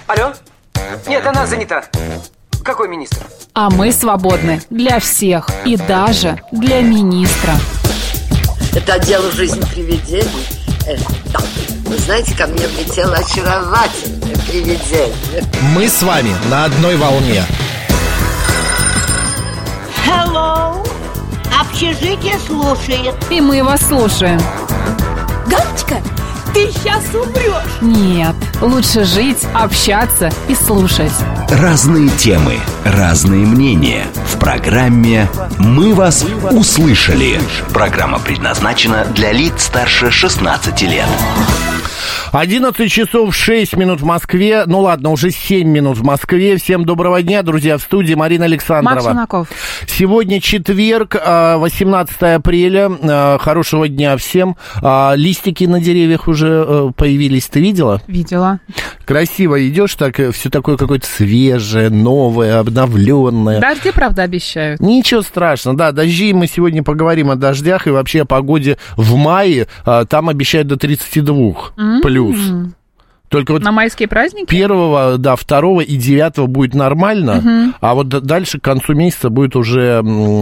Алло? Нет, она занята. Какой министр? А мы свободны для всех и даже для министра. Это отдел «Жизнь привидений». Да. Вы знаете, ко мне влетело очаровательное привидение. Мы с вами на одной волне. Hello! Общежитие слушает. И мы вас слушаем. Галочка, ты сейчас умрешь. Нет, лучше жить, общаться и слушать. Разные темы, разные мнения. В программе «Мы вас услышали». Программа предназначена для лиц старше 16 лет. 11 часов 6 минут в Москве. Ну ладно, уже 7 минут в Москве. Всем доброго дня, друзья. В студии Марина Александрова. Макс Шунаков. Сегодня четверг, 18 апреля. Хорошего дня всем. Листики на деревьях уже появились. Ты видела? Видела. Красиво идешь, так все такое какое-то свежее, новое, обновленное. Дожди, правда, обещают. Ничего страшного, да, дожди, мы сегодня поговорим о дождях и вообще о погоде в мае, там обещают до 32 плюс. Только вот на майские праздники? 1, да, 2 и 9 будет нормально, а вот дальше к концу месяца будет уже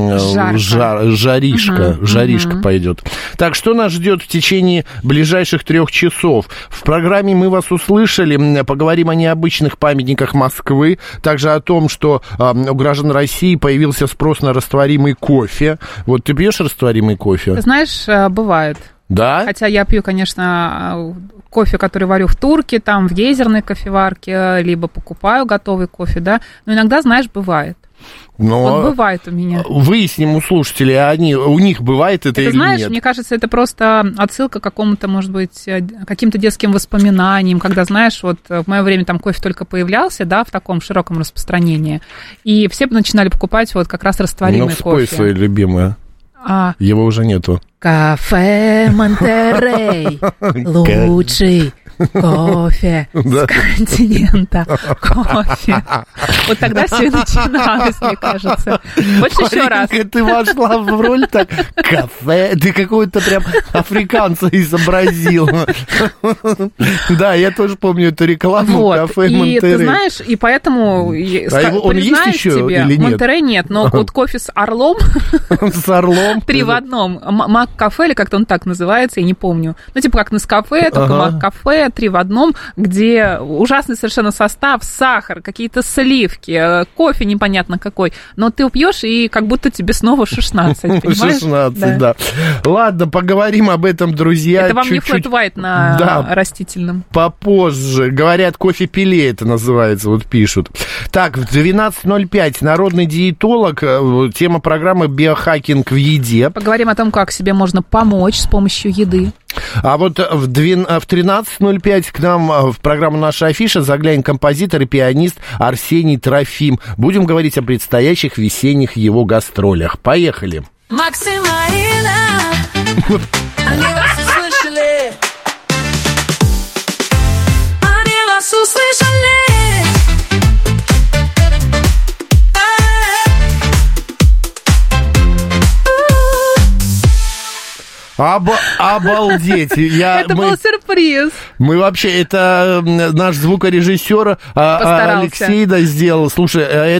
жаришка пойдет. Так, что нас ждет в течение ближайших 3 часов? В программе «Мы вас услышали», поговорим о необычных памятниках Москвы, также о том, что у граждан России появился спрос на растворимый кофе. Вот ты пьешь растворимый кофе? Ты знаешь, бывает. Да? Хотя я пью, конечно, кофе, который варю в турке, там, в гейзерной кофеварке, либо покупаю готовый кофе, да. Но иногда, знаешь, бывает. Но вот бывает у меня. Выясним у слушателей, у них бывает это или знаешь, нет? Мне кажется, это просто отсылка к какому-то, может быть, каким-то детским воспоминаниям, когда, знаешь, вот в мое время там кофе только появлялся, да, в таком широком распространении, и все начинали покупать вот как раз растворимый кофе. Ну, спой свое любимое. Его уже нету. Кафе Монтеррей. Лучший кофе с континента. Кофе. Вот тогда все и начиналось, мне кажется. Хочешь еще раз? Ты вошла в роль так. Кафе. Ты какого-то прям африканца изобразил. Да, я тоже помню эту рекламу. Кафе Монтеррей. И ты знаешь, и поэтому он есть еще или нет? Монтеррей нет, но вот кофе с орлом. С орлом? 3 в одном. Мак-кафе, или как-то он так называется, я не помню. Ну, типа как Нескафе, только Мак-кафе, 3 в одном, где ужасный совершенно состав, сахар, какие-то сливки, кофе непонятно какой. Но ты пьешь, и как будто тебе снова 16, понимаешь? 16, да. Ладно, поговорим об этом, друзья. Это вам не флэт-вайт на растительном. Попозже. Говорят, кофе-пиле это называется, вот пишут. Так, в 12:05 народный диетолог, тема программы «Биохакинг в еде». Поговорим о том, как себе можно помочь с помощью еды. А вот в 13:05 к нам в программу «Наша афиша» заглянет композитор и пианист Арсений Трофим. Будем говорить о предстоящих весенних его гастролях. Поехали. Макс и Марина, они вас услышали. Они вас услышали. Обалдеть! Это был сюрприз. Мы вообще, это наш звукорежиссер Алексей сделал. Слушай,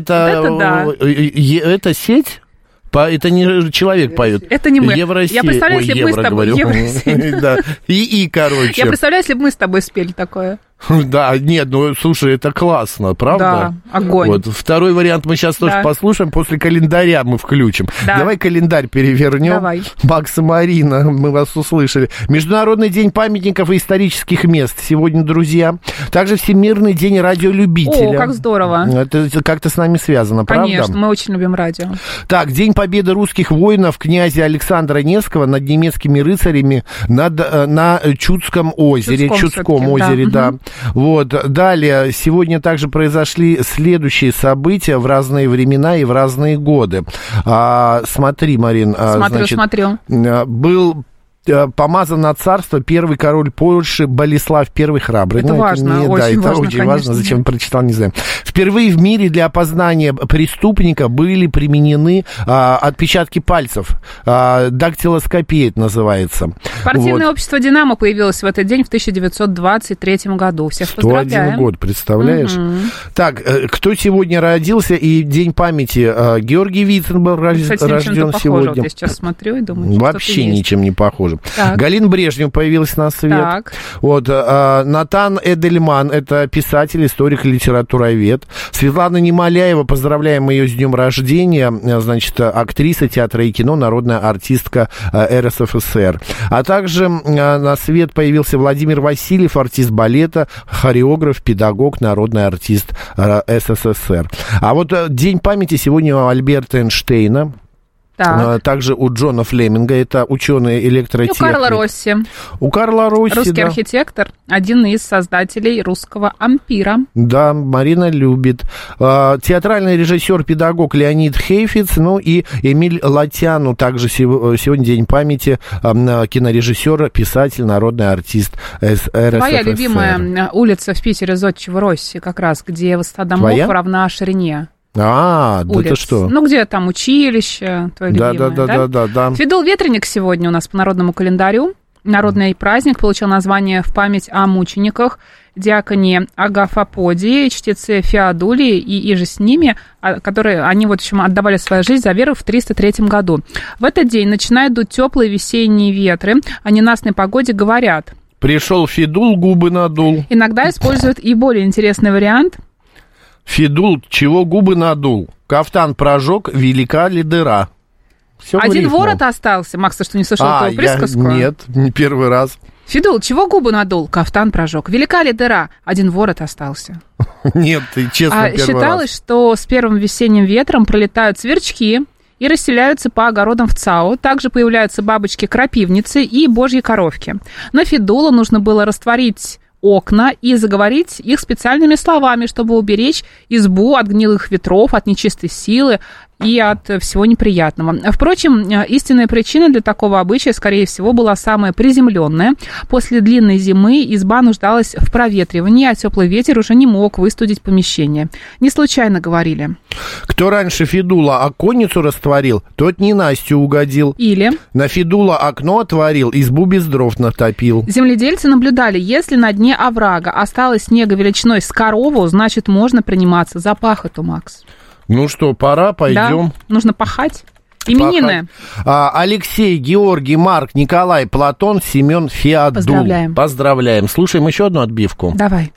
это сеть? Это не человек поет. Это не мы. Евросеть. Я представляю, если бы мы с тобой... Евросеть. Да. Короче. Я представляю, если бы мы с тобой спели такое. Да, нет, ну, слушай, это классно, правда? Да, огонь. Вот, второй вариант мы сейчас тоже послушаем, после календаря мы включим. Да. Давай календарь перевернем. Давай. Макс и Марина, мы вас услышали. Международный день памятников и исторических мест сегодня, друзья. Также Всемирный день радиолюбителя. О, как здорово. Это как-то с нами связано, правда? Конечно, мы очень любим радио. Так, День победы русских воинов князя Александра Невского над немецкими рыцарями на Чудском озере. Чудском озере, да. Вот, далее, сегодня также произошли следующие события в разные времена и в разные годы. Смотри, Марин. Смотрю. Был помазан на царство первый король Польши Болеслав I Храбрый. Это важно, очень это важно, очень важно. конечно. Зачем прочитал, не знаю. Впервые в мире для опознания преступника были применены отпечатки пальцев. Дактилоскопия это называется. Спортивное общество «Динамо» появилось в этот день в 1923 году. Всех 101 поздравляем. год, представляешь? Так, кто сегодня родился и день памяти? Георгий Вицин был рожден сегодня. Вот я сейчас смотрю и думаю, вообще что-то ничем не похоже. Так. Галина Брежнева появилась на свет. Так. Вот, Натан Эдельман, это писатель, историк, литературовед. Светлана Немоляева, поздравляем ее с днем рождения, значит, актриса театра и кино, народная артистка РСФСР. А также на свет появился Владимир Васильев, артист балета, хореограф, педагог, народный артист СССР. А вот день памяти сегодня у Альберта Эйнштейна. Так. Также у Джона Флеминга, это ученый электротехник. У Карла Росси. У Карла Росси, русский архитектор, один из создателей русского ампира. Да, Марина любит. Театральный режиссер, педагог Леонид Хейфиц, ну и Эмиль Латяну, также сегодня день памяти, кинорежиссер, писатель, народный артист РСФСР. Твоя любимая улица в Питере, Зодчего Росси, как раз, где высота домов равна ширине. Да улиц. Ты что? Ну, где там училище, твое любимое, да. Федул Ветреник сегодня у нас по народному календарю. Народный праздник получил название в память о мучениках, диаконе Агафоподии, чтеце Феодулии и иже с ними, которые, они, вот, в общем, отдавали свою жизнь за веру в 303 году. В этот день начинают дуть теплые весенние ветры, о ненастной погоде говорят. Пришел Федул, губы надул. Иногда используют и более интересный вариант. Федул, чего губы надул? Кафтан прожег, велика ли дыра? Всё Один ворот остался. Макс, ты что, не слышал эту присказку? Нет, не первый раз. Федул, чего губы надул? Кафтан прожег. Велика ли дыра? Один ворот остался. Нет, ты честно, первый раз. Считалось, что с первым весенним ветром пролетают сверчки и расселяются по огородам в ЦАО. Также появляются бабочки-крапивницы и божьи коровки. На Федула нужно было растворить окна и заговорить их специальными словами, чтобы уберечь избу от гнилых ветров, от нечистой силы и от всего неприятного. Впрочем, истинная причина для такого обычая, скорее всего, была самая приземленная. После длинной зимы изба нуждалась в проветривании, а теплый ветер уже не мог выстудить помещение. Не случайно говорили. Кто раньше Федула оконницу растворил, тот не Настю угодил. Или на Федула окно отворил, избу без дров натопил. Земледельцы наблюдали, если на дне оврага осталось снега величиной с корову, значит, можно приниматься за пахоту, Макс. Ну что, пора, пойдем. Да, нужно пахать. Именины. Алексей, Георгий, Марк, Николай, Платон, Семен, Феодул. Поздравляем. Слушаем еще одну отбивку. Давай.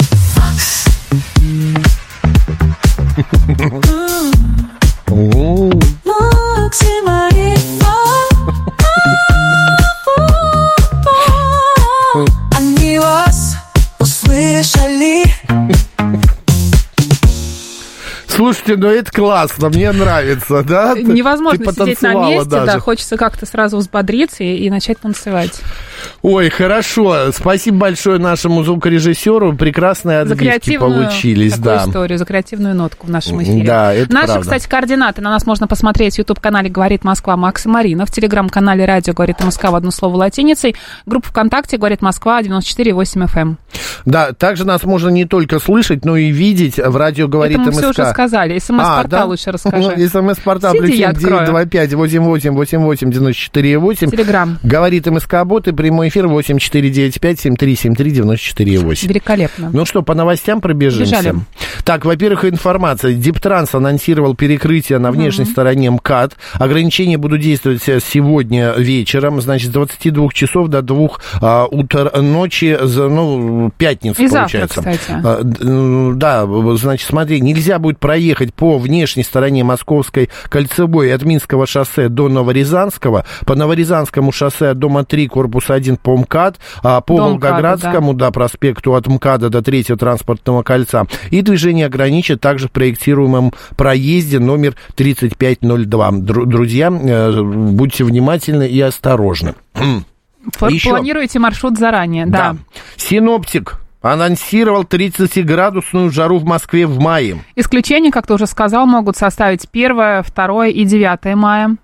Они вас услышали. Слушайте, ну это классно, мне нравится, да? Невозможно сидеть на месте, даже. Да, хочется как-то сразу взбодриться и начать танцевать. Ой, хорошо, спасибо большое нашему звукорежиссеру, прекрасные отбивки получились. Такую историю, за креативную нотку в нашем эфире. Да, это Наши, правда. Кстати, координаты на нас можно посмотреть в YouTube-канале «Говорит Москва» Макс и Марина, в Телеграм-канале «Радио Говорит Москва» в одно слово латиницей, группа ВКонтакте «Говорит Москва» 94,8 FM. Да, также нас можно не только слышать, но и видеть в «Радио Говорит МСК». Это мы все уже сказали. СМС-портал лучше расскажи. СМС-портал плюс 7-925-88-88-94-8. Телеграм. Говорит МСК-бот и прямой эфир 8495-7373-94-8. Великолепно. Ну что, по новостям пробежимся? Бежали. Так, во-первых, информация. Диптранс анонсировал перекрытие на внешней стороне МКАД. Ограничения будут действовать сегодня вечером, значит, с 22 часов до 2 ночи, пятница, и получается. Завтра, кстати. Да, значит, смотри, нельзя будет проехать по внешней стороне Московской кольцевой от Минского шоссе до Новорязанского, по Новорязанскому шоссе от дома 3, корпус 1 по МКАД, по Волгоградскому, да, проспекту от МКАДа до 3-го транспортного кольца. И движение ограничат также в проектируемом проезде номер 3502. Друзья, будьте внимательны и осторожны. Планируйте маршрут заранее, да. Синоптик анонсировал 30-градусную жару в Москве в мае. Исключения, как ты уже сказал, могут составить 1, 2 и 9 мая.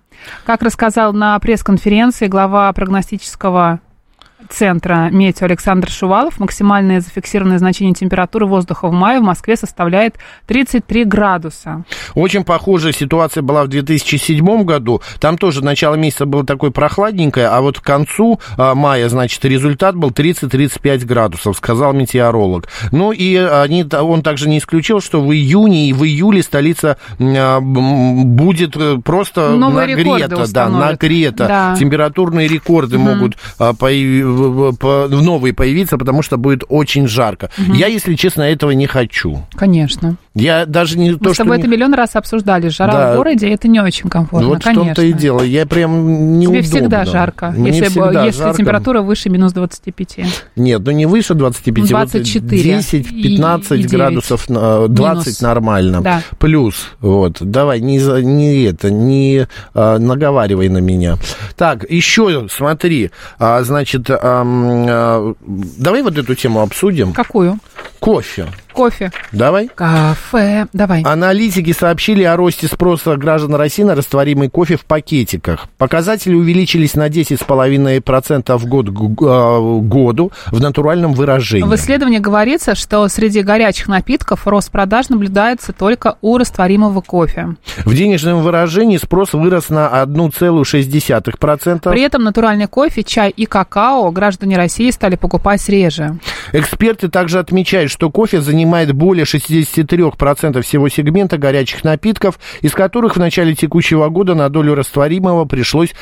Как рассказал на пресс-конференции глава прогностического центра метео Александр Шувалов, максимальное зафиксированное значение температуры воздуха в мае в Москве составляет 33 градуса. Очень похожая ситуация была в 2007 году. Там тоже начало месяца было такое прохладненькое, а вот к концу мая, значит, результат был 30-35 градусов, сказал метеоролог. Ну и он также не исключил, что в июне и в июле столица будет просто нагрета. Да, нагрета. Да. Температурные рекорды могут новые появиться, потому что будет очень жарко. Я, если честно, этого не хочу. Конечно. Я даже не Мы с тобой это миллион раз обсуждали. Жара в городе, это не очень комфортно, вот конечно. в том-то и дело. Я прям неудобно. Тебе всегда жарко, если жарко. Температура выше минус 25. Нет, ну не выше 25. 24. 10-15 градусов, 20 минус. Нормально. Да. Плюс. Вот. Давай, не наговаривай на меня. Так, еще смотри. Значит, давай вот эту тему обсудим. Какую? Кофе. Давай. Кафе. Давай. Аналитики сообщили о росте спроса граждан России на растворимый кофе в пакетиках. Показатели увеличились на 10,5% в год к году в натуральном выражении. В исследовании говорится, что среди горячих напитков рост продаж наблюдается только у растворимого кофе. В денежном выражении спрос вырос на 1,6%. При этом натуральный кофе, чай и какао граждане России стали покупать реже. Эксперты также отмечают, что кофе занимает более 63% всего сегмента горячих напитков, из которых в начале текущего года на долю растворимого пришлось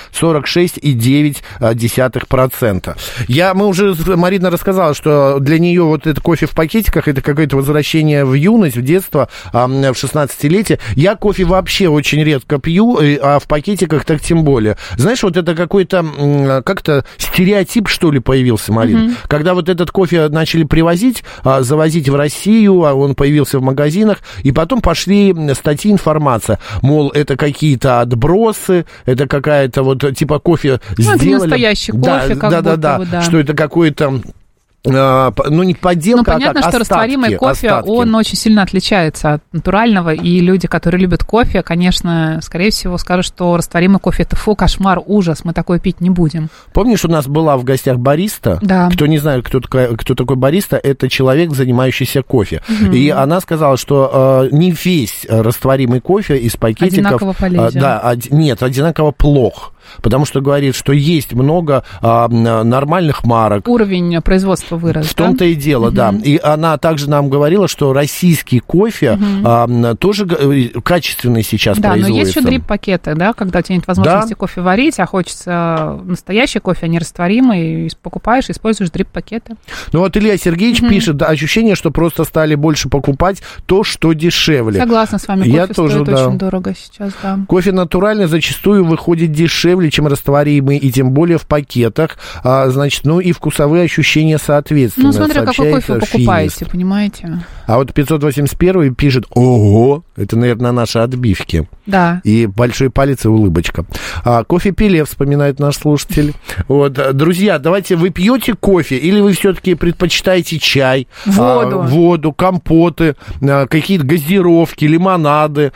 46,9%. Марина рассказала, что для нее вот это кофе в пакетиках, это какое-то возвращение в юность, в детство, в 16-летие. Я кофе вообще очень редко пью, а в пакетиках так тем более. Знаешь, вот это какой-то как-то стереотип, что ли, появился, Марина. Когда вот этот кофе начали привозить, завозить в Россию, а он появился в магазинах, и потом пошли статьи, информация, мол, это какие-то отбросы, это какая-то вот типа кофе сделали. Это настоящий кофе, да, что это какой-то... не подделка, понятно, что растворимый кофе, он очень сильно отличается от натурального, и люди, которые любят кофе, конечно, скорее всего, скажут, что растворимый кофе – это кошмар, ужас, мы такое пить не будем. Помнишь, у нас была в гостях бариста? Да. Кто не знает, кто такой бариста, это человек, занимающийся кофе. И она сказала, что не весь растворимый кофе из пакетиков... Одинаково полезен. Нет, одинаково плох. Потому что говорит, что есть много нормальных марок. Уровень производства вырос. В том-то и дело, да. И она также нам говорила, что российский кофе тоже качественный сейчас производится. Да, но есть еще дрип-пакеты, да, когда у тебя нет возможности кофе варить, а хочется настоящий кофе, а не растворимый, покупаешь, используешь дрип-пакеты. Ну вот Илья Сергеевич пишет, да, ощущение, что просто стали больше покупать то, что дешевле. Согласна с вами, кофе стоит очень дорого сейчас, да. Кофе натуральный зачастую выходит дешевле, чем растворимый, и тем более в пакетах, значит, и вкусовые ощущения соответственно. Смотря какой кофе вы покупаете, понимаете? А вот 581 пишет, ого, это, наверное, наши отбивки. Да. И большой палец и улыбочка. Кофе Пеле, вспоминает наш слушатель. Вот, друзья, давайте, вы пьете кофе или вы все-таки предпочитаете чай, воду, компоты, какие-то газировки, лимонады?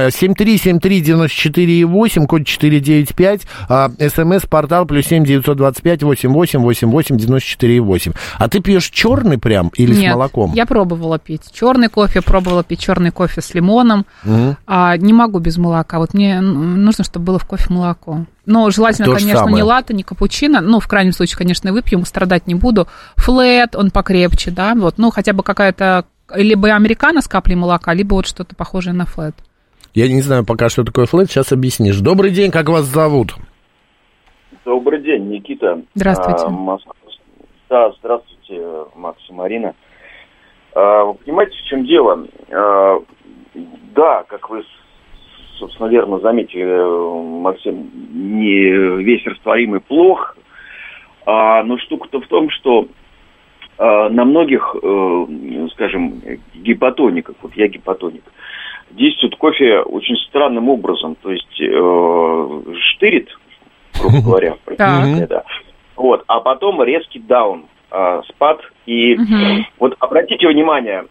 7373948, код 495, СМС-портал +7 925 88 88 94 8. А ты пьешь черный прям или с молоком? Я пробовала пить черный кофе, пробовала пить черный кофе с лимоном. Не могу без молока. Вот мне нужно, чтобы было в кофе молоко. Но желательно, конечно, не латте, не капучино. В крайнем случае, конечно, выпью, страдать не буду. Флэт, он покрепче, да. Вот, хотя бы какая-то либо американо с каплей молока, либо вот что-то похожее на флэт. Я не знаю пока, что такое флэт, сейчас объяснишь. Добрый день, как вас зовут? Добрый день, Никита. Здравствуйте. Да, здравствуйте, Макс и Марина. Вы понимаете, в чем дело? Да, как вы, собственно, верно заметили, Максим, не весь растворимый плох, но штука-то в том, что на многих, скажем, гипотоников, вот я гипотоник, действует кофе очень странным образом, то есть штырит, грубо говоря, да. Вот, а потом резкий даун, спад, и вот обратите внимание,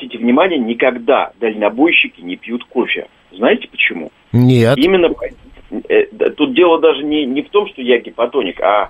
никогда дальнобойщики не пьют кофе. Знаете почему? Нет. Именно тут дело даже не в том, что я гипотоник, а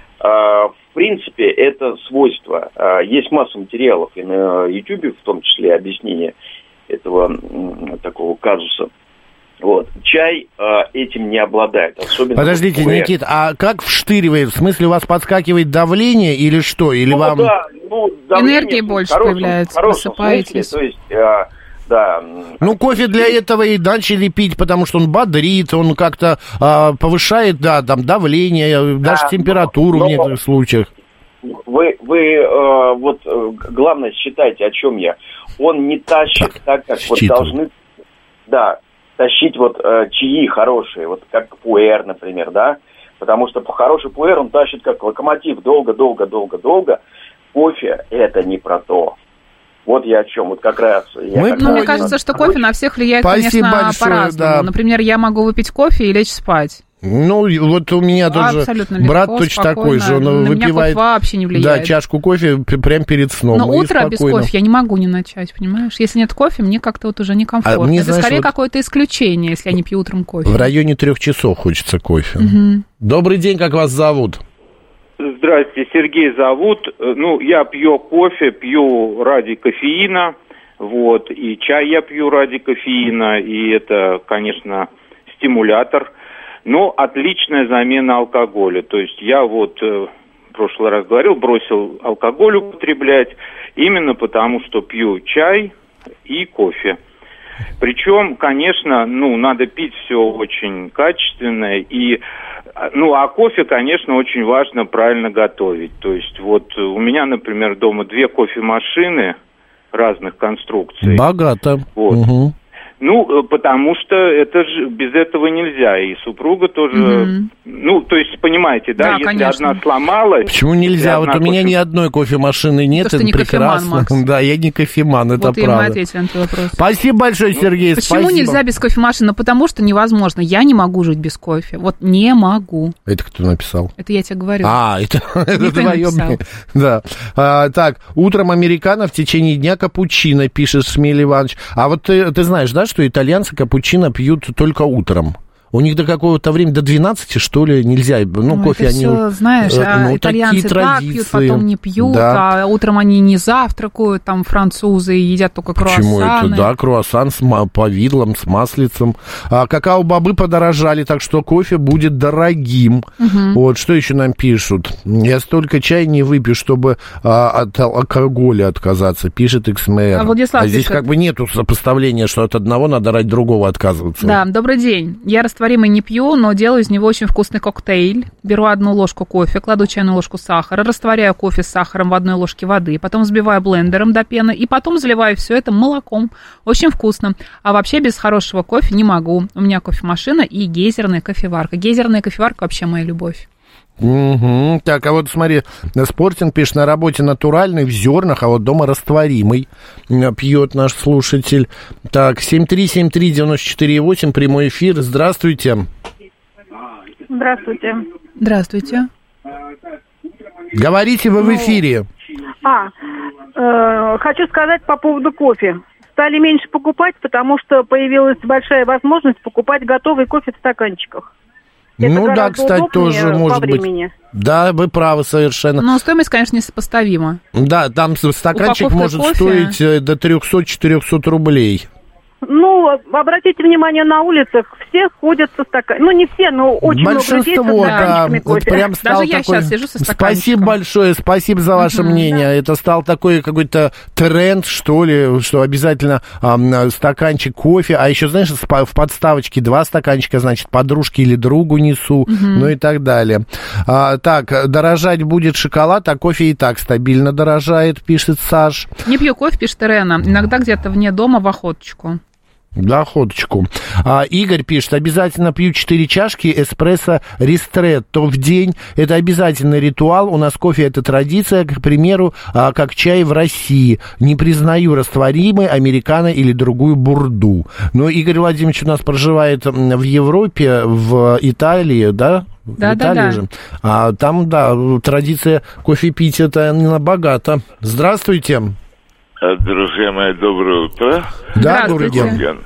в принципе это свойство. Есть масса материалов и на YouTube, в том числе объяснение этого такого казуса. Вот. Чай этим не обладает. Особенно Подождите, Никит, а как вштыривает? В смысле, у вас подскакивает давление или что? Или вам... Да, энергии больше появляется, просыпаетесь. То есть, да. Ну, кофе для этого и начали пить, потому что он бодрит, он как-то повышает, да, там, давление, даже температуру в некоторых случаях. Вы вот главное считайте, о чем я. Он не тащит так, как вот должны, да, тащить вот чаи хорошие, вот как пуэр, например, да, потому что хороший пуэр он тащит как локомотив долго. Кофе это не про то. Вот я о чем, вот как раз. Мне кажется, что кофе на всех влияет, конечно, по-разному. Да. Например, я могу выпить кофе и лечь спать. Ну, вот у меня тоже брат точно такой же, он выпивает вообще не влияет. Да, чашку кофе прямо перед сном. Но утро без кофе я не могу не начать, понимаешь? Если нет кофе, мне как-то вот уже некомфортно. Это скорее какое-то исключение, если я не пью утром кофе. В районе 3 часов хочется кофе. Угу. Добрый день, как вас зовут? Здравствуйте, Сергей зовут. Ну, я пью кофе, пью ради кофеина, вот, и чай я пью ради кофеина, и это, конечно, стимулятор. Но отличная замена алкоголя. То есть я вот в прошлый раз говорил, бросил алкоголь употреблять именно потому, что пью чай и кофе. Причем, конечно, надо пить все очень качественное. И, а кофе, конечно, очень важно правильно готовить. То есть вот у меня, например, дома 2 кофемашины разных конструкций. Богато. Вот. Угу. Потому что это же без этого нельзя. И супруга тоже... то есть, понимаете, да, если конечно. Одна сломалась... Почему нельзя? Вот у меня ни одной кофемашины нет, это прекрасно. Кофеман, да, я не кофеман, это правда. Вот и мы ответили на твой вопрос. Спасибо большое, Сергей, Почему нельзя без кофемашины? Потому что невозможно. Я не могу жить без кофе. Вот не могу. Это кто написал? Это я тебе говорю. Это твое мнение. Да. Так, утром американо, в течение дня капучино, пишет Шмель Иванович. А вот ты знаешь, да, что итальянцы капучино пьют только утром. У них до какого-то времени, до 12, что ли, нельзя. Кофе это они... все, знаешь, итальянцы так пьют, потом не пьют, да. А утром они не завтракают, там французы едят только круассаны. Почему это? Да, круассан с повидлом, с маслицем. Какао-бобы подорожали, так что кофе будет дорогим. Угу. Вот, что еще нам пишут? Я столько чая не выпью, чтобы от алкоголя отказаться, пишет X-Mayor. Владислав здесь пишет... как бы нету сопоставления, что от одного надо ради другого отказываться. Да, добрый день. Я растворимый не пью, но делаю из него очень вкусный коктейль. Беру 1 ложку кофе, кладу чайную ложку сахара, растворяю кофе с сахаром в 1 ложке воды, потом взбиваю блендером до пены и потом заливаю все это молоком. Очень вкусно. А вообще без хорошего кофе не могу. У меня кофемашина и гейзерная кофеварка. Гейзерная кофеварка вообще моя любовь. Угу. Так, а вот смотри, Спортинг пишет, на работе натуральный, в зернах, а вот дома растворимый, пьет наш слушатель. Так, 7373948, прямой эфир, здравствуйте. Здравствуйте. Здравствуйте. Говорите, вы в эфире. Хочу сказать по поводу кофе. Стали меньше покупать, потому что появилась большая возможность покупать готовый кофе в стаканчиках. Это да, кстати, тоже может быть. Да, вы правы совершенно. Но стоимость, конечно, несопоставима. Да, там стаканчик может стоить до 300-400 рублей. Обратите внимание, на улицах все ходят со стаканчиками. Не все, но очень много людей со стаканчиками кофе. Вот прям стал даже я такой... сейчас сижу со стаканчиком. Спасибо большое, спасибо за ваше мнение. Это стал такой какой-то тренд, что ли, что обязательно стаканчик кофе. А еще, знаешь, в подставочке 2 стаканчика, значит, подружке или другу несу, и так далее. Так, дорожать будет шоколад, а кофе и так стабильно дорожает, пишет Саш. Не пью кофе, пишет Ирена. Иногда где-то вне дома в охоточку. Да, ходочку. Игорь пишет, обязательно пью 4 чашки эспрессо ристретто в день. Это обязательный ритуал. У нас кофе это традиция, к примеру, как чай в России. Не признаю растворимый, американо или другую бурду. Но Игорь Владимирович у нас проживает в Европе, в Италии, да? Да, в Италии же. А там, да, традиция кофе пить это не богато. Здравствуйте. Друзья мои, доброе утро. Да, добрый день.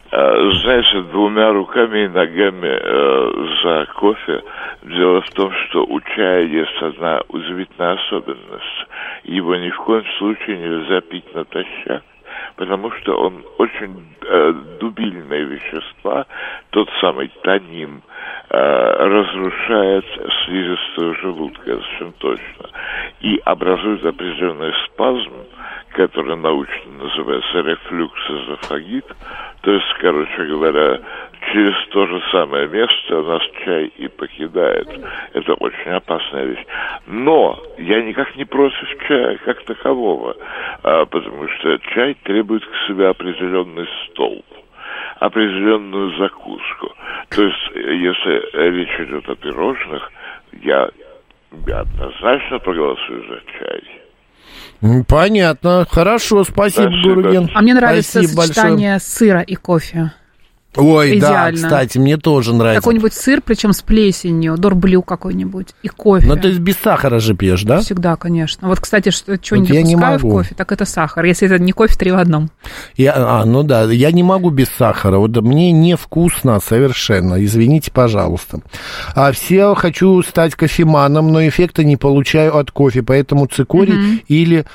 Знаете, 2 руками и ногами за кофе. Дело в том, что у чая есть одна удивительная особенность. Его ни в коем случае нельзя пить натощак, потому что он очень дубильные вещества, тот самый танин, разрушает слизистую желудка, совершенно точно, и образует определенный спазм, который научно называется рефлюкс-эзофагит, то есть, короче говоря, через то же самое место нас чай и покидает. Это очень опасная вещь. Но я никак не против чая как такового, потому что чай требует к себе определенный столб, определенную закуску. То есть, если речь идет о пирожных, я однозначно проголосую за чай. Понятно. Хорошо, спасибо, Гурген. А мне нравится сочетание сыра и кофе. Ой, идеально. Да, кстати, мне тоже нравится. Какой-нибудь сыр, причем с плесенью, дорблю какой-нибудь, и кофе. Ну, ты без сахара же пьешь, да? Всегда, конечно. Вот, кстати, что не допускаю в кофе, так это сахар. Если это не кофе, 3 в 1. Ну да, я не могу без сахара. Вот мне невкусно совершенно. Извините, пожалуйста. Все хочу стать кофеманом, но эффекта не получаю от кофе, поэтому цикорий или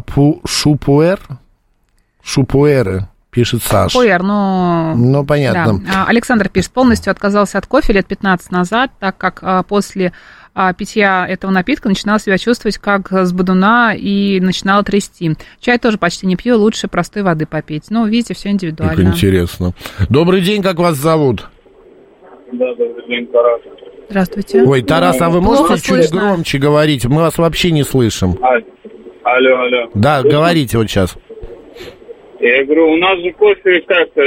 шупуэры. Пишет Саша. Пуэр, ну, понятно. Да. Александр пишет, полностью отказался от кофе лет 15 назад, так как после питья этого напитка начинала себя чувствовать как с бодуна и начинала трясти. Чай тоже почти не пью, лучше простой воды попить. Ну, видите, все индивидуально. Как интересно. Добрый день, как вас зовут? Да, добрый день, Тарас. Здравствуйте. Ой, Тарас, а вы можете чуть громче говорить? Мы вас вообще не слышим. Алло. Да, говорите вот сейчас. Я говорю, у нас же кофе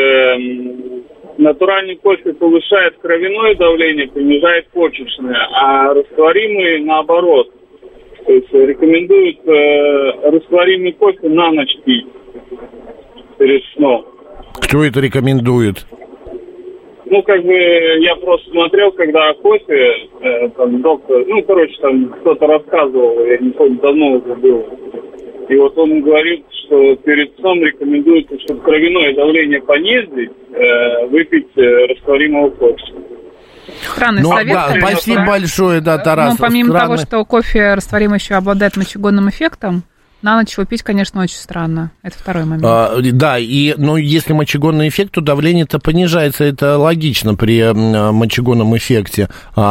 натуральный кофе повышает кровяное давление, понижает почечное, а растворимый наоборот. То есть рекомендуют растворимый кофе на ночь пить перед сном. Кто это рекомендует? Ну, я просто смотрел, когда кофе, доктор, там кто-то рассказывал, я не помню, давно уже было. И вот он говорит, что перед сном рекомендуется, чтобы кровяное давление понизить, выпить растворимого кофе. Странный совет. Да, спасибо большое, Тарас. Но помимо того, что кофе растворимый еще обладает мочегонным эффектом, на ночь его пить, конечно, очень странно. Это второй момент. Да, но если мочегонный эффект, то давление-то понижается. Это логично при мочегонном эффекте.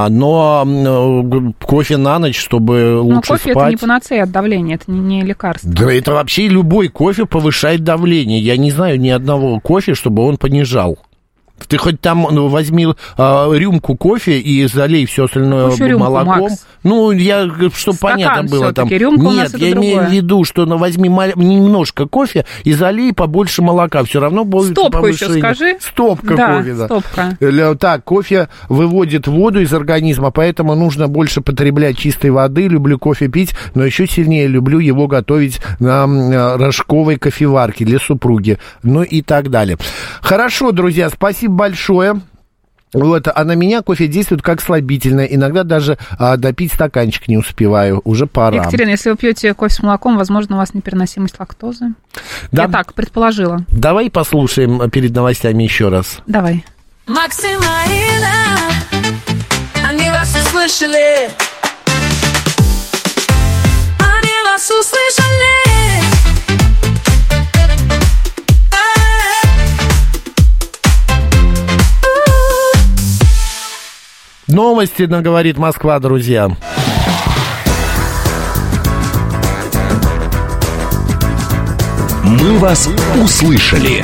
Но кофе на ночь, чтобы лучше спать... кофе это не панацея от давления, это не лекарство. Да, это вообще любой кофе повышает давление. Я не знаю ни одного кофе, чтобы он понижал. Ты хоть там возьми рюмку кофе и залей все остальное молоком. Макс? Чтобы понятно было там. Рюмка у нас я имею в виду, что возьми немножко кофе и залей побольше молока. Все равно будет стопку повышение. Еще скажи. Стопка кофе, да. Стопка. Так, кофе выводит воду из организма, поэтому нужно больше потреблять чистой воды. Люблю кофе пить, но еще сильнее люблю его готовить на рожковой кофеварке для супруги. Ну и так далее. Хорошо, друзья, спасибо большое. А на меня кофе действует как слабительное. Иногда даже допить стаканчик не успеваю. Уже пора. Екатерина, если вы пьете кофе с молоком, возможно, у вас непереносимость лактозы. Да. Я так предположила. Давай послушаем перед новостями еще раз. Давай. Макс и Марина, они вас услышали. Они вас услышали. Новости на «Говорит Москва», друзья. Мы вас услышали.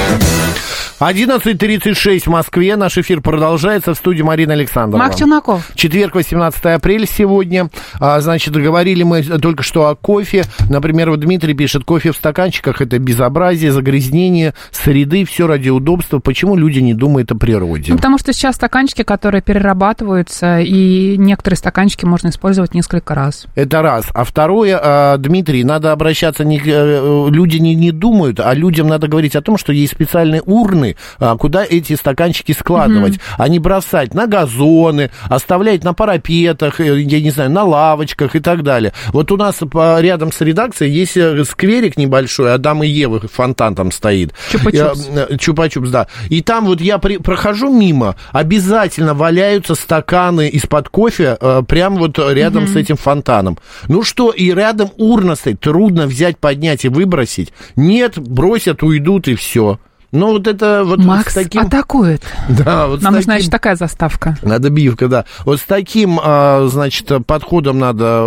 11:36 в Москве. Наш эфир продолжается. В студии Марина Александрова. Мак Челноков. Четверг, 18 апреля сегодня. Значит, говорили мы только что о кофе. Например, вот Дмитрий пишет, кофе в стаканчиках – это безобразие, загрязнение среды, все ради удобства. Почему люди не думают о природе? Потому что сейчас стаканчики, которые перерабатываются, и некоторые стаканчики можно использовать несколько раз. Это раз. А второе, Дмитрий, надо обращаться, люди не думают, а людям надо говорить о том, что есть специальные урны, нужны. Куда эти стаканчики складывать? А не бросать на газоны, оставлять на парапетах, я не знаю, на лавочках и так далее. Вот у нас рядом с редакцией есть скверик небольшой, Адам и Ева, фонтан там стоит. Чупа-чупс. Чупа-чупс, да. И там вот я прохожу мимо, обязательно валяются стаканы из-под кофе прямо вот рядом с этим фонтаном. Ну что, и рядом урна стоит, трудно взять, поднять и выбросить. Нет, бросят, уйдут и все. Ну, вот это вот Макс с таким... атакует. Да, вот нам с нужна таким... еще такая заставка. Надо бивка, да. Вот с таким, значит, подходом надо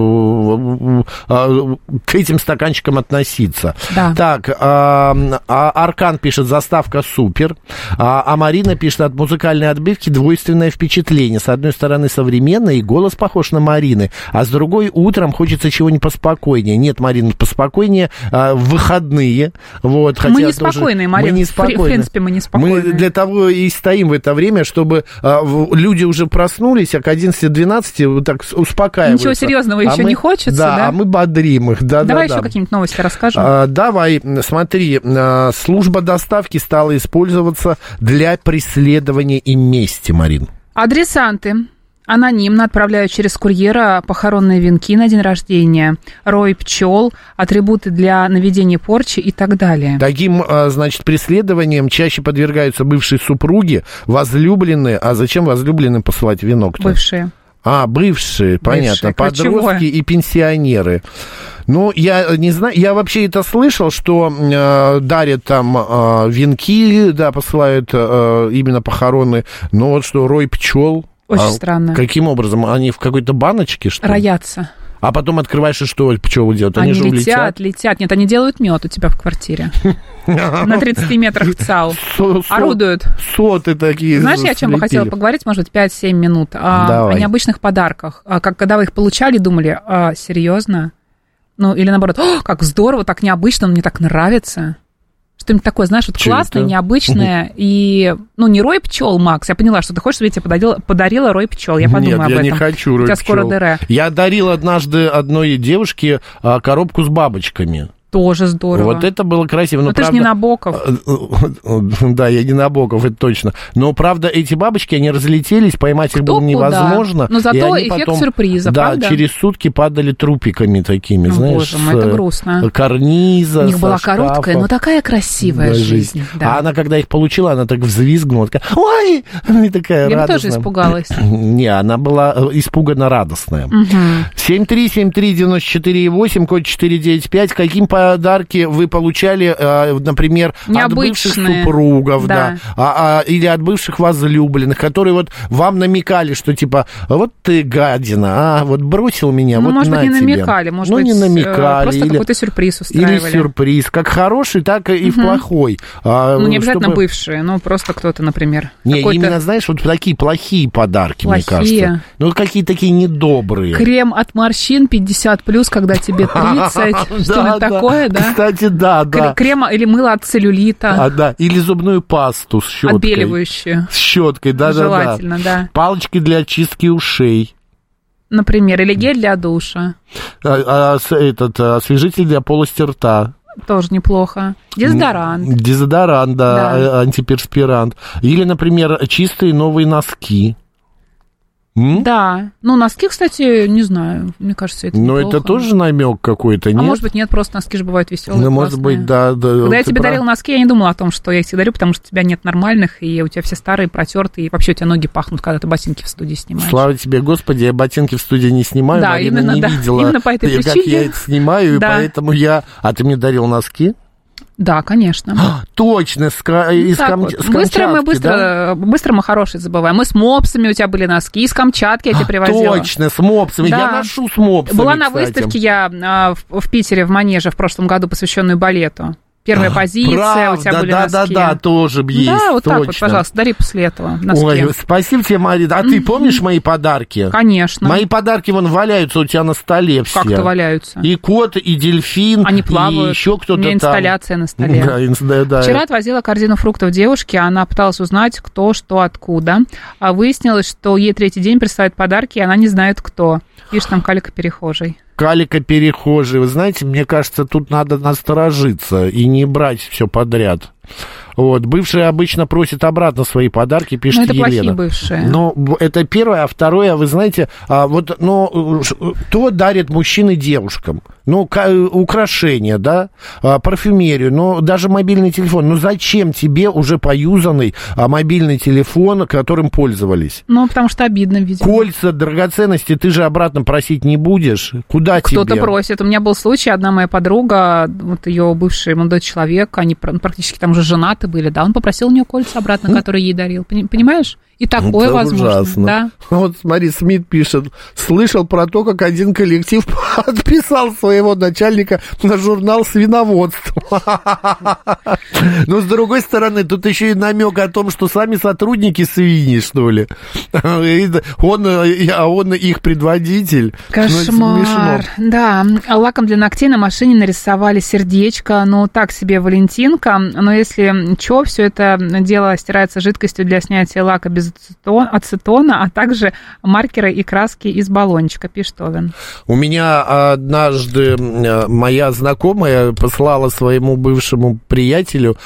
к этим стаканчикам относиться. Да. Так, Аркан пишет, заставка супер. А Марина пишет, от музыкальной отбивки двойственное впечатление. С одной стороны, современная, и голос похож на Марины, а с другой, утром хочется чего-нибудь поспокойнее. Нет, Марина, поспокойнее в выходные. Вот, хотя мы не спокойные, Марина. В принципе, мы не спокойны. Мы для того и стоим в это время, чтобы люди уже проснулись, а к 11-12 вот так успокаиваются. Ничего серьезного еще не хочется, да? Да, а мы бодрим их. Давай еще какие-нибудь новости расскажем. Давай, смотри, служба доставки стала использоваться для преследования и мести, Марин. Адресанты анонимно отправляют через курьера похоронные венки на день рождения, рой пчел, атрибуты для наведения порчи и так далее. Таким, значит, преследованиям чаще подвергаются бывшие супруги, возлюбленные. А зачем возлюбленным посылать венок-то? Бывшие. Бывшие, понятно. Подростки ключевое. И пенсионеры. Ну, я не знаю, я вообще это слышал, что дарят там венки, да, посылают именно похоронные, но вот что рой пчел. Очень странно. Каким образом? Они в какой-то баночке, что ли? Роятся. А потом открываешь, и что пчелы делают? Они же летят. Нет, они делают мед у тебя в квартире. На 30 метрах в ЦАУ. Орудуют. Соты такие. Знаешь, я о чем бы хотела поговорить, может быть, 5-7 минут? О необычных подарках. Когда вы их получали, думали, серьезно? Ну, или наоборот, как здорово, так необычно, мне так нравится. Что-нибудь такое, знаешь, вот классное, необычное. И, ну, не рой пчел, Макс. Я поняла, что ты хочешь, чтобы я тебе подарила рой пчел. Я подумаю об этом. Нет, я не хочу рой пчел. У тебя скоро ДР. Я дарил однажды одной девушке коробку с бабочками. Тоже здорово. Вот это было красиво. Но ты же не Набоков. Да, я не Набоков, это точно. Но, правда, эти бабочки, они разлетелись, поймать их было невозможно. Но зато эффект потом, сюрприза, да, правда? через сутки падали трупиками такими, знаешь. Боже мой, это грустно. Карниза, у них была короткая, но такая красивая жизнь. Да. А она, когда их получила, она так взвизгнула, такая, ой! И такая я радостная. бы тоже испугалась. Не, она была испуганно радостная. 7373948, код 495. Каким подарки вы получали, например, от бывших супругов, да, или от бывших возлюбленных, которые вот вам намекали, что типа, вот ты гадина, вот бросил меня, ну, вот может на быть, не тебе. намекали, может ну, быть, не намекали, просто какой-то сюрприз устраивали. Или сюрприз, как хороший, так и в плохой. Ну, не обязательно бывшие, ну, просто кто-то, например. Не, именно, знаешь, вот такие плохие подарки, мне кажется. Ну, какие-то такие недобрые. Крем от морщин 50+, когда тебе 30, что-нибудь такое, да? Кстати, да. Крем или мыло от целлюлита. Да, или зубную пасту с щеткой. Отбеливающую. С щеткой, да. Желательно, да. Палочки для очистки ушей. Например, или гель для душа. Освежитель для полости рта. Тоже неплохо. Дезодорант. Да, антиперспирант. Или, например, чистые новые носки. Да. Ну, носки, кстати, не знаю. Мне кажется, это неплохо. Но это тоже намек какой-то, нет? А может быть, нет, просто носки же бывают веселые, ну, может быть, да. Когда я тебе дарила носки, я не думала о том, что я их тебе дарю, потому что у тебя нет нормальных, и у тебя все старые, протертые, и вообще у тебя ноги пахнут, когда ты ботинки в студии снимаешь. Слава тебе, Господи, я ботинки в студии не снимаю, да, Марина именно, не видела, именно по этой причине. как я это снимаю, и поэтому я... А ты мне дарил носки? Да, конечно. Точно, с Камчатки, быстро мы хорошие забываем. Мы с мопсами, у тебя были носки, из Камчатки я тебе привозила. Точно, с мопсами, да. Я ношу с мопсами, была на выставке я в Питере, в Манеже, в прошлом году, посвященную балету. Первая позиция, у тебя были носки. Да, тоже есть. Да, вот точно. Так вот, пожалуйста, дари после этого носки. Ой, спасибо тебе, Марина. А ты помнишь мои подарки? Конечно. Мои подарки вон валяются у тебя на столе все. Как-то валяются. И кот, и дельфин. Они плавают. И еще кто-то там. У меня инсталляция на столе. Да. Вчера отвозила корзину фруктов девушке, она пыталась узнать, кто, что, откуда. А выяснилось, что ей третий день присылают подарки, и она не знает, кто. Пишет там Калика-перехожий. Калика-перехожий. Вы знаете, мне кажется, тут надо насторожиться и не брать все подряд. Вот. Бывшие обычно просят обратно свои подарки, пишет Елена. Это плохие бывшие. Ну, это первое. А второе, вы знаете, то дарят мужчины девушкам. Ну, украшения, да, парфюмерию, но даже мобильный телефон. Ну, зачем тебе уже поюзанный мобильный телефон, которым пользовались? Ну, потому что обидно, видимо. Кольца, драгоценности ты же обратно просить не будешь. Куда тебе? Кто-то просит. У меня был случай, одна моя подруга, вот ее бывший молодой человек, они практически там уже женаты были, да, он попросил у нее кольца обратно, которые ей дарил. Понимаешь? И такое возможно. Ужасно. Да. Вот смотри, Смит пишет, слышал про то, как один коллектив подписал своего начальника на журнал «Свиноводство». Но, с другой стороны, тут еще и намек о том, что сами сотрудники свиньи, что ли. Он их предводитель. Кошмар. Да, лаком для ногтей на машине нарисовали сердечко, ну, так себе валентинка, но если что, все это дело стирается жидкостью для снятия лака без ацетона, а также маркеры и краски из баллончика, пишет Овен. У меня однажды моя знакомая послала своему бывшему приятелю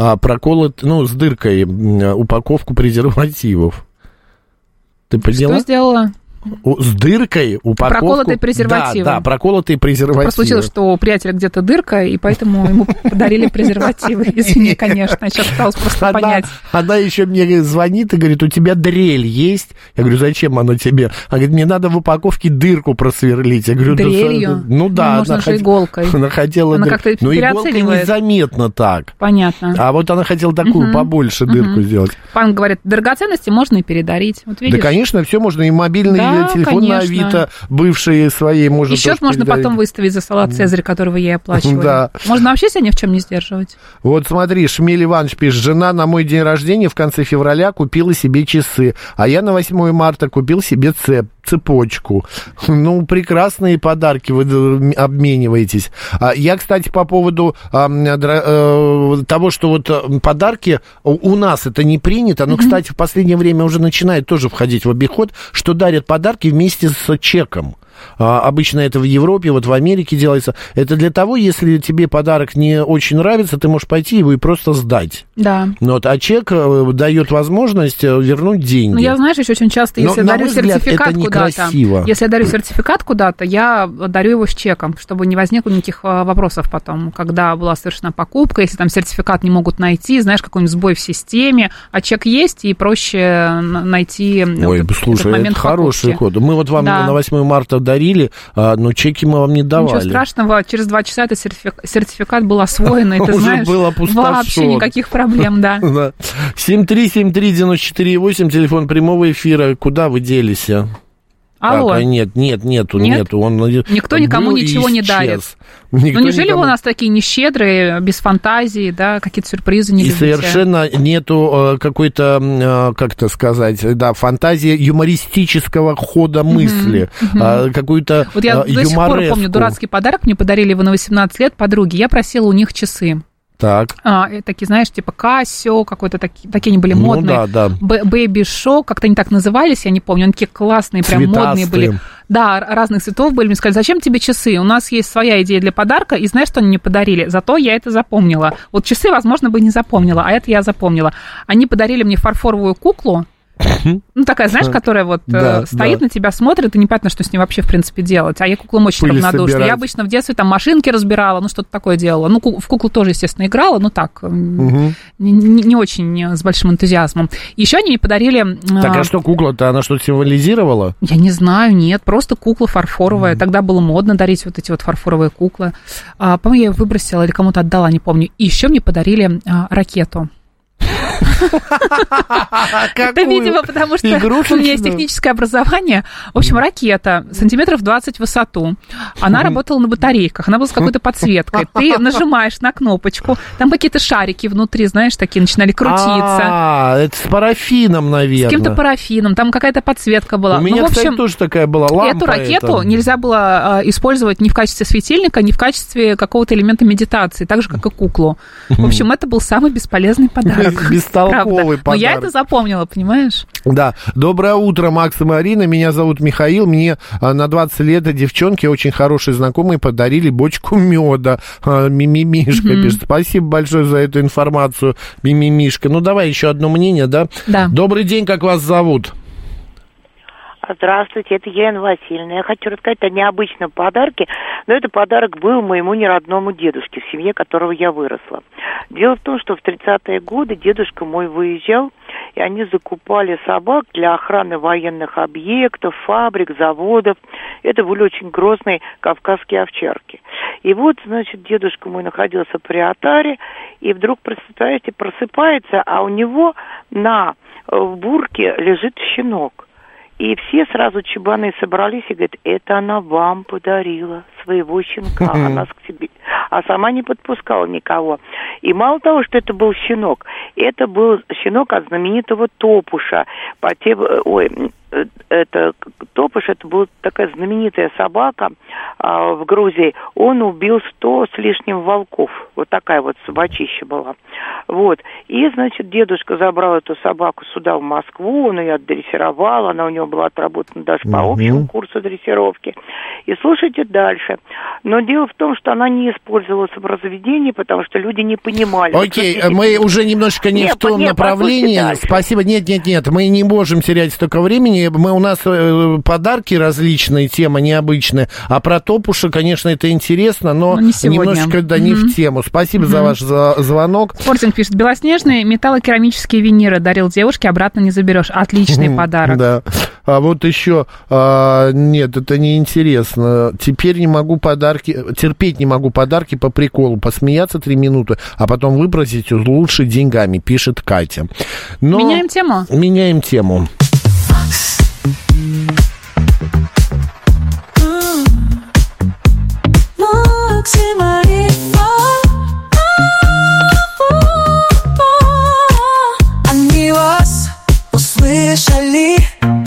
с дыркой упаковку презервативов. Ты поняла? Что сделала? С дыркой упаковку. Проколотые презервативы. Да, проколотые презервативы. Просто случилось, что у приятеля где-то дырка, и поэтому ему подарили презервативы. Извини, конечно, я сейчас пыталась просто понять. Она еще мне звонит и говорит, у тебя дрель есть? Я говорю, зачем она тебе? Она говорит, мне надо в упаковке дырку просверлить. Я говорю, дрелью? Ну да. Можно же иголкой. Она хотела... Она как-то иголкой незаметно так. Понятно. А вот она хотела такую побольше дырку сделать. Пан говорит, драгоценности можно и передарить. Вот видишь? Да, конечно, все можно, и мобильный телефон конечно. На Авито, бывшие свои, можно и счет можно передарить. Потом выставить за салат Цезарь, которого ей оплачивали. Да. Можно вообще себя ни в чем не сдерживать. Вот смотри, Шмель Иванович пишет, жена на мой день рождения в конце февраля купила себе часы, а я на 8 марта купил себе цепочку. Ну, прекрасные подарки, вы обмениваетесь. Я, кстати, по поводу того, что вот подарки у нас это не принято, но, кстати, в последнее время уже начинает тоже входить в обиход, что дарят подарки вместе с чеком. Обычно это в Европе, вот в Америке делается. Это для того, если тебе подарок не очень нравится, ты можешь пойти его и просто сдать. Да. Вот, а чек дает возможность вернуть деньги. Ну, я, знаешь, еще очень часто, если я дарю сертификат куда-то, если я дарю сертификат куда-то, я дарю его с чеком, чтобы не возникло никаких вопросов потом, когда была совершена покупка, если там сертификат не могут найти, знаешь, какой-нибудь сбой в системе, а чек есть, и проще найти. Ой, слушай, это хороший ход. Мы вот вам на 8 марта дарили, но чеки мы вам не давали. Ничего страшного, через 2 часа этот сертификат был освоен, и ты знаешь, вообще никаких проблем, да. 7373948, телефон прямого эфира. Куда вы делись? Алло. Нету. Он никто никому ничего не дарит. Ну, неужели вы у нас такие нещедрые, без фантазии, да, какие-то сюрпризы не любите? И совершенно нету какой-то, как это сказать, да, фантазии юмористического хода мысли, какую-то вот я до сих пор помню, дурацкий подарок мне подарили его на 18 лет подруги, я просила у них часы. Так. Такие, знаешь, типа Casio, какой-то такие они были модные. Ну, да. Baby Show, как-то они так назывались, я не помню. Они такие классные, прям модные были. Да, разных цветов были. Мне сказали, зачем тебе часы? У нас есть своя идея для подарка, и знаешь, что они мне подарили? Зато я это запомнила. Вот часы, возможно, бы не запомнила, а это я запомнила. Они подарили мне фарфоровую куклу. Ну, такая, знаешь, которая вот стоит на тебя, смотрит, и непонятно, что с ней вообще, в принципе, делать. А я куклам очень равнодушна. Я обычно в детстве там машинки разбирала, ну, что-то такое делала. Ну, в куклу тоже, естественно, играла, но так, не очень с большим энтузиазмом. Еще они мне подарили... Так, а что кукла-то? Она что-то символизировала? Я не знаю, нет, просто кукла фарфоровая. Тогда было модно дарить вот эти вот фарфоровые куклы. По-моему, я ее выбросила или кому-то отдала, не помню. И еще мне подарили ракету. Это, видимо, потому что у меня есть техническое образование. В общем, ракета, сантиметров 20 в высоту. Она работала на батарейках, она была с какой-то подсветкой. Ты нажимаешь на кнопочку, там какие-то шарики внутри, знаешь, такие начинали крутиться. Это с парафином, наверное. С каким-то парафином, там какая-то подсветка была. У меня, кстати, тоже такая была лампа. Эту ракету нельзя было использовать ни в качестве светильника, ни в качестве какого-то элемента медитации, так же, как и куклу. В общем, это был самый бесполезный подарок. Бестолковая толковый подарок. Но я это запомнила, понимаешь? Да. Доброе утро, Макс и Марина. Меня зовут Михаил. Мне на 20 лет девчонки, очень хорошие знакомые, подарили бочку меда. Мимимишка пишет. Спасибо большое за эту информацию, Мимимишка. Ну, давай еще одно мнение, да? Да. Добрый день, как вас зовут? Здравствуйте, это Елена Васильевна. Я хочу рассказать о необычном подарке, но это подарок был моему неродному дедушке, в семье которого я выросла. Дело в том, что в 30-е годы дедушка мой выезжал, и они закупали собак для охраны военных объектов, фабрик, заводов. Это были очень грозные кавказские овчарки. И вот, значит, дедушка мой находился при отаре, и вдруг, представляете, просыпается, а у него в бурке лежит щенок. И все сразу чебаны собрались и говорят, это она вам подарила своего щенка, а нас к себе, а сама не подпускала никого. И мало того, что это был щенок, это был щенок от знаменитого Топуша. Топуш, это была такая знаменитая собака в Грузии. Он убил 100 с лишним волков. Вот такая вот собачища была. Вот. И, значит, дедушка забрал эту собаку сюда, в Москву, он ее отдрессировал, она у него была отработана даже по общему курсу дрессировки. И слушайте дальше. Но дело в том, что она не использовалась в разведении, потому что люди не понимали. Окей, мы уже немножко не в том направлении. Спасибо. Нет, мы не можем терять столько времени. У нас подарки различные, тема необычная. А про Топуша, конечно, это интересно, но немножечко не в тему. Спасибо за ваш звонок. Спортинг пишет, белоснежные металлокерамические виниры дарил девушке, обратно не заберешь. Отличный подарок. Да. А вот еще, нет, это не интересно. Терпеть не могу подарки по приколу. Посмеяться 3 минуты, а потом выбросить лучше деньгами, пишет Катя. Но... Меняем тему? Меняем тему. Они вас услышали.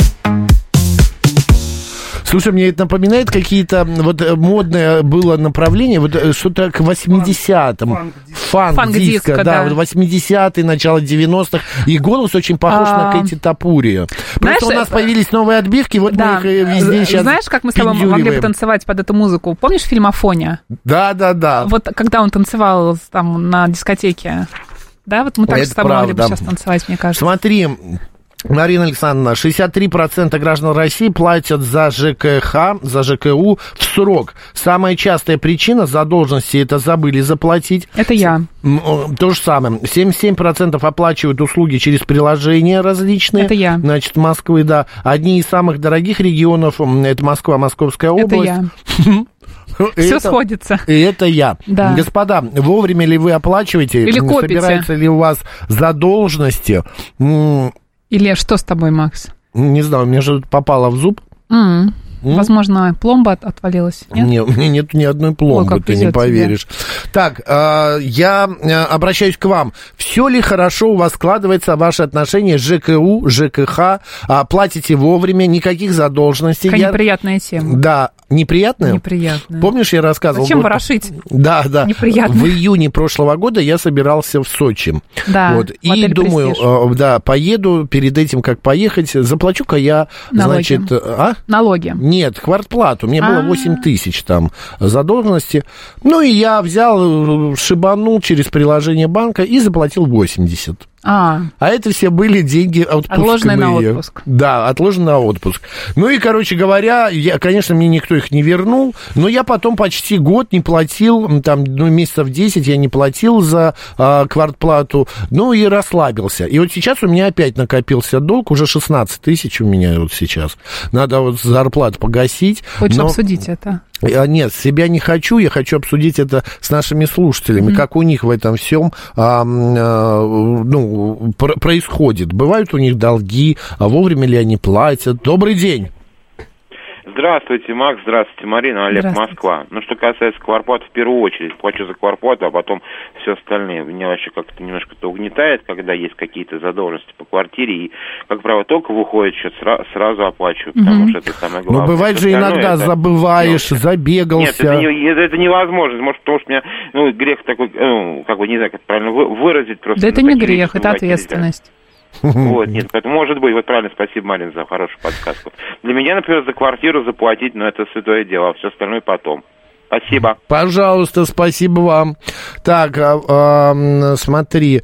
Слушай, мне это напоминает какие-то, вот модное было направление, вот что-то к 80-м. Фанк-диско, да, вот 80-е, начало 90-х. И голос очень похож на Кэти Топури. Просто у нас появились новые отбивки, вот мы их везде сейчас. Знаешь, как мы с тобой могли бы танцевать под эту музыку? Помнишь фильм «Афоня»? Да. Вот когда он танцевал там на дискотеке. Да, вот мы так же с тобой могли бы сейчас танцевать, мне кажется. Смотри, Марина Александровна, 63% граждан России платят за ЖКХ, за ЖКУ в срок. Самая частая причина задолженности – это забыли заплатить. Это я. То же самое. 77% оплачивают услуги через приложения различные. Это я. Значит, Москвы, да. Одни из самых дорогих регионов – это Москва, Московская область. Это я. Все сходится. И это я. Да. Господа, вовремя ли вы оплачиваете? Или копите? Собираются ли у вас задолженности? Или что с тобой, Макс? Не знаю, мне же попало в зуб. Возможно, пломба отвалилась, нет? Нет, у меня нет ни одной пломбы, ты не поверишь. Тебе. Так, я обращаюсь к вам. Все ли хорошо у вас складывается ваши отношения с ЖКУ, ЖКХ? Платите вовремя, никаких задолженностей? Какая неприятная тема. Да. Неприятная? Неприятная. Помнишь, я рассказывал? Зачем ворошить? Да. Неприятно. В июне прошлого года я собирался в Сочи. Да, вот. И думаю, поеду, перед этим, как поехать, заплачу-ка я, налоги. Значит... Налоги. Нет, квартплату. Мне было 8 тысяч там задолженности. Ну, и я взял, шибанул через приложение банка и заплатил 80. А это все были деньги отпускные. Отложенные на отпуск. Да, отложенные на отпуск. Ну и, короче говоря, конечно, мне никто их не вернул, но я потом почти год не платил, там, месяцев 10 я не платил за квартплату, ну и расслабился. И вот сейчас у меня опять накопился долг, уже 16 тысяч у меня вот сейчас. Надо вот зарплату погасить. Хочешь обсудить это? Нет, себя не хочу, я хочу обсудить это с нашими слушателями, как у них в этом всем происходит. Бывают у них долги, вовремя ли они платят. Добрый день. Здравствуйте, Макс, здравствуйте, Марина, Олег, Москва. Ну, что касается квартплаты, в первую очередь плачу за квартплату, а потом все остальное. Меня вообще как-то немножко угнетает, когда есть какие-то задолженности по квартире, и, как правило, только выходит счет, сразу оплачиваю, потому что это самое главное. Но бывает же иногда забываешь, забегался. Нет, это невозможно, может, потому что у меня, грех такой, не знаю, как правильно выразить. Просто, да это не грех, это ответственность. Вот, нет, поэтому может быть, вот правильно, спасибо, Марина, за хорошую подсказку. Для меня, например, за квартиру заплатить, это святое дело, а все остальное потом. Спасибо. Пожалуйста, спасибо вам. Так, смотри,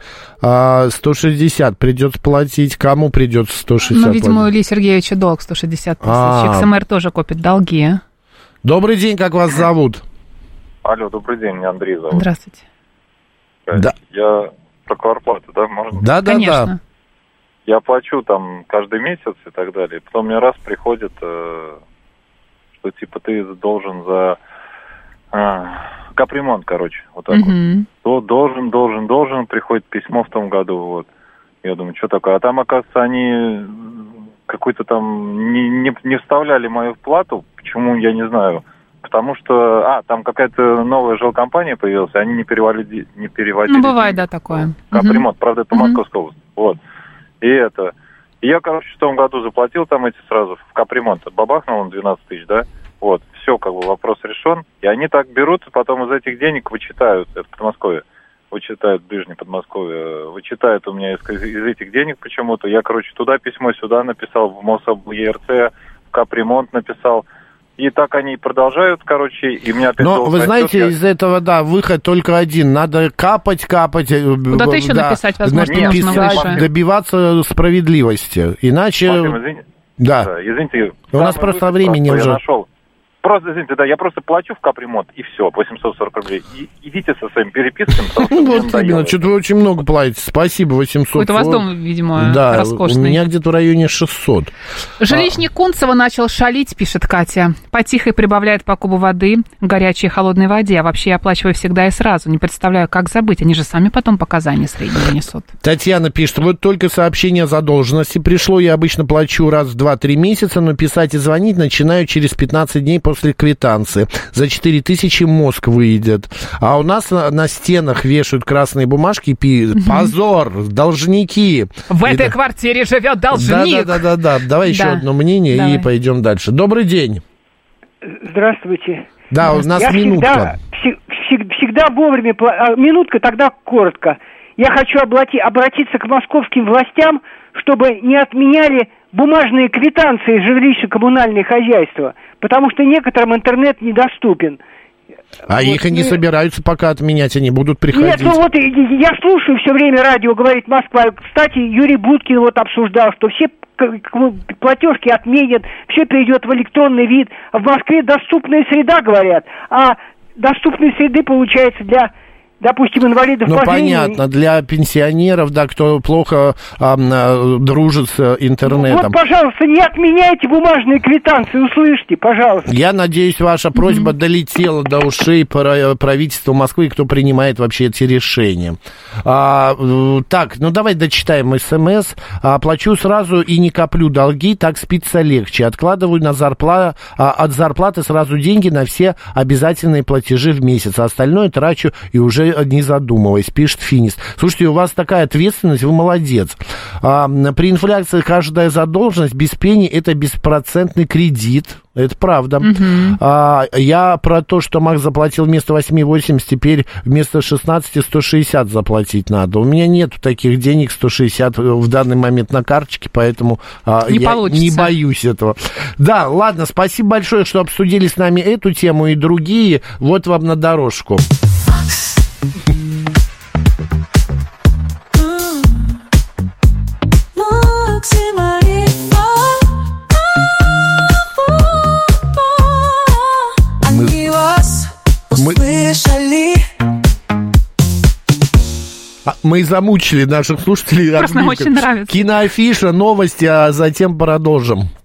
160 придется платить. Кому придется 160 платить? Видимо, у Ильи Сергеевича долг 160 тысяч. XMR тоже копит долги. Добрый день, как вас зовут? Алло, добрый день, меня Андрей зовут. Здравствуйте. Да. Я про квартплату, да, можно? Да. Конечно. Я плачу там каждый месяц и так далее. Потом мне раз приходит, что типа ты должен за капремонт, короче, вот так вот. Должен, приходит письмо в том году, вот. Я думаю, что такое? А там, оказывается, они какой-то там не вставляли мою плату. Почему, я не знаю. Потому что, там какая-то новая жилкомпания появилась, и они не переводили. Ну, бывает, да, такое. Капремонт, правда, это Московская область. Вот. И я, короче, в том году заплатил там эти сразу в капремонт. Бабахнул он 12 тысяч, да? Вот. Все, как бы вопрос решен. И они так берут, и потом из этих денег вычитают, это Подмосковье, вычитают ближнее Подмосковье, вычитают у меня из этих денег почему-то. Я, короче, туда письмо, сюда написал, в МОСОБ, ЕРЦ, в капремонт написал. И так они продолжают, короче, и у меня опять... Но вы знаете, из этого, выход только один. Надо капать. Куда-то еще написать, возможно, нужно выше. Добиваться справедливости. Иначе... Максим, извините. Да. Извините. У нас просто времени уже... Я нашел. Просто, извините, я просто плачу в капремонт, и все, 840 рублей. И идите со своими переписками, потому что вот именно, что-то вы очень много платите. Спасибо, 800. Какой-то у вас дом, видимо, роскошный. У меня где-то в районе 600. Жилищник Кунцево начал шалить, пишет Катя. Потихо прибавляет по кубу воды, горячей и холодной воде. А вообще я оплачиваю всегда и сразу. Не представляю, как забыть. Они же сами потом показания среднего несут. Татьяна пишет, вот только сообщение о задолженности пришло. Я обычно плачу раз в 2-3 месяца, но писать и звонить начинаю через 15 дней после квитанции. За 4000 мозг выйдет. А у нас на стенах вешают красные бумажки и пишут: позор, должники. В этой квартире живет должник. Да. Давай еще одно мнение и пойдем дальше. Добрый день. Здравствуйте. Да, у нас минутка. Всегда вовремя. Минутка, тогда коротко. Я хочу обратиться к московским властям, чтобы не отменяли бумажные квитанции жилищно-коммунальное хозяйство, потому что некоторым интернет недоступен. А вот их и не собираются пока отменять, они будут приходить. Нет, я слушаю все время радио, говорит Москва. Кстати, Юрий Буткин обсуждал, что все платежки отменят, все перейдет в электронный вид. В Москве доступная среда, говорят, а доступной среды получается для, допустим, инвалидов по зрению. Понятно, для пенсионеров, кто плохо дружит с интернетом. Вот, пожалуйста, не отменяйте бумажные квитанции, услышьте, пожалуйста. Я надеюсь, ваша просьба долетела до ушей правительства Москвы, кто принимает вообще эти решения. Так, давай дочитаем СМС. Плачу сразу и не коплю долги, так спится легче. Откладываю от зарплаты сразу деньги на все обязательные платежи в месяц, а остальное трачу и уже не задумываясь, пишет Финист. Слушайте, у вас такая ответственность, вы молодец. При инфляции каждая задолженность без пени — это беспроцентный кредит. Это правда. Я про то, что Макс заплатил вместо 8,80, теперь вместо 16 160 заплатить надо. У меня нету таких денег 160 в данный момент на карточке, поэтому я не боюсь этого. Да, ладно, спасибо большое, что обсудили с нами эту тему и другие. Вот вам на дорожку. Мы замучили наших слушателей. Просто нам очень нравится. Киноафиша, новости, а затем продолжим.